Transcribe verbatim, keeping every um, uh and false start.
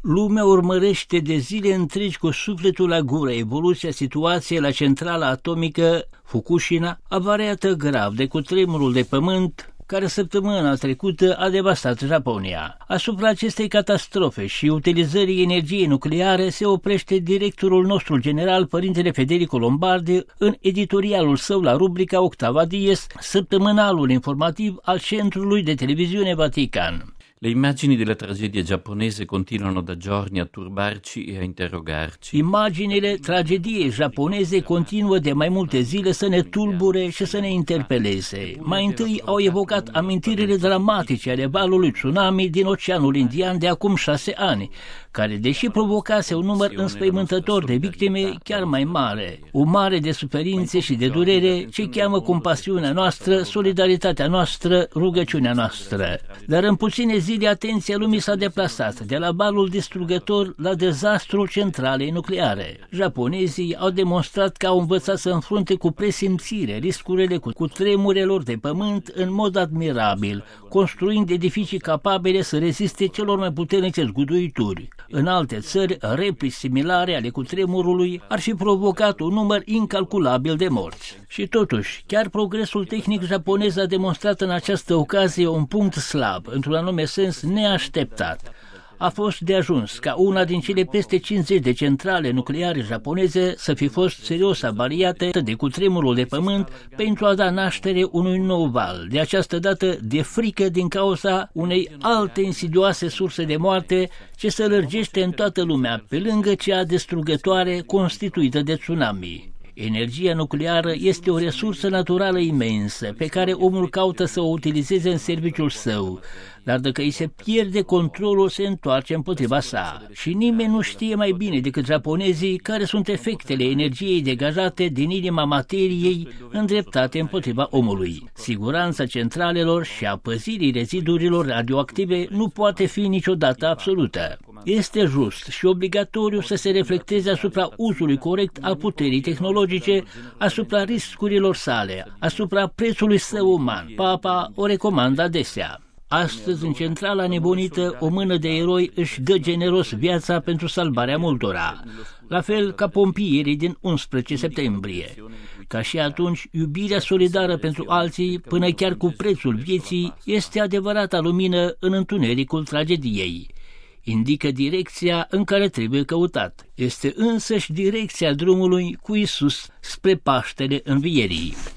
Lumea urmărește de zile întregi cu sufletul la gură evoluția situației la centrala atomică Fukushima, avariată grav de cutremurul de pământ care săptămâna trecută a devastat Japonia. Asupra acestei catastrofe și utilizării energiei nucleare se oprește directorul nostru general, părintele Federico Lombardi, în editorialul său la rubrica Octava Dies, săptămânalul informativ al Centrului de Televizione Vatican. Le immagini della tragedia giapponese continuano da giorni a turbarci e a interrogarci. Imaginile tragediei japoneze continuă de mai multe zile să ne tulbure și să ne interpeleze. Mai întâi au evocat amintirile dramatice ale valului tsunami din Oceanul Indian de acum șase ani, care, deși provocase un număr înspăimântător de victime chiar mai mare, o mare de suferințe și de durere, ce cheamă compasiunea noastră, solidaritatea noastră, rugăciunea noastră. Dar în puține zile atenția lumii s-a deplasat de la valul distrugător la dezastrul centralei nucleare. Japonezii au demonstrat că au învățat să înfrunte cu presimțire riscurile cu tremurelor de pământ în mod admirabil, construind edificii capabile să reziste celor mai puternice zguduituri. În alte țări, replici similare ale cutremurului ar fi provocat un număr incalculabil de morți. Și totuși, chiar progresul tehnic japonez a demonstrat în această ocazie un punct slab, într-un anume sens neașteptat. A fost de ajuns ca una din cele peste cincizeci de centrale nucleare japoneze să fi fost serios avariate de cutremurul de pământ pentru a da naștere unui nou val, de această dată de frică din cauza unei alte insidioase surse de moarte ce se lărgește în toată lumea, pe lângă cea destrugătoare constituită de tsunami. Energia nucleară este o resursă naturală imensă pe care omul caută să o utilizeze în serviciul său, dar dacă îi se pierde controlul, se întoarce împotriva sa. Și nimeni nu știe mai bine decât japonezii care sunt efectele energiei degajate din inima materiei îndreptate împotriva omului. Siguranța centralelor și a păzirii rezidurilor radioactive nu poate fi niciodată absolută. Este just și obligatoriu să se reflecteze asupra uzului corect al puterii tehnologice, asupra riscurilor sale, asupra prețului său uman. Papa o recomandă adesea. Astăzi, în centrala nebunită, o mână de eroi își dă generos viața pentru salvarea multora, la fel ca pompierii din unsprezece septembrie. Ca și atunci, iubirea solidară pentru alții, până chiar cu prețul vieții, este adevărata lumină în întunericul tragediei. Indică direcția în care trebuie căutat. Este însăși direcția drumului cu Iisus spre Paștele Învierii.